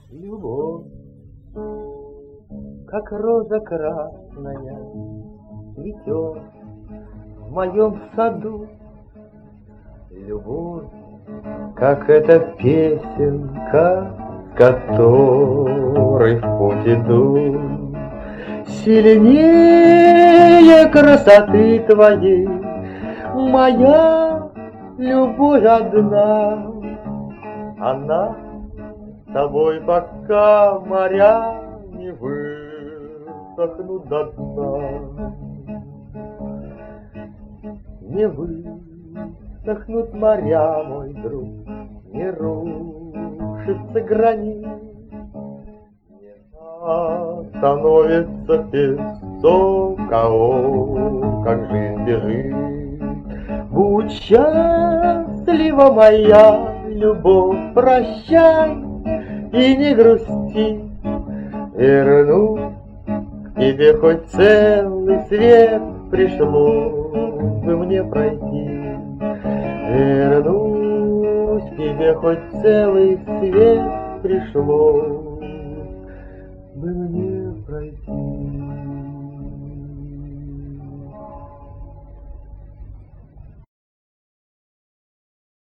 Любовь, как роза красная, цветет в моем саду. Любовь, как эта песенка, которой в путь иду. Сильнее красоты твоей моя любовь одна. Она с тобой, пока моря не высохнут до дна. Не высохнут моря, мой друг, не рушится гранит, не остановится песок, как жизнь бежит. Будь счастлива, моя любовь, прощай и не грусти. Верну к тебе хоть целый свет, пришлось бы мне пройти. Вернусь к тебе хоть целый свет, пришлось бы мне пройти.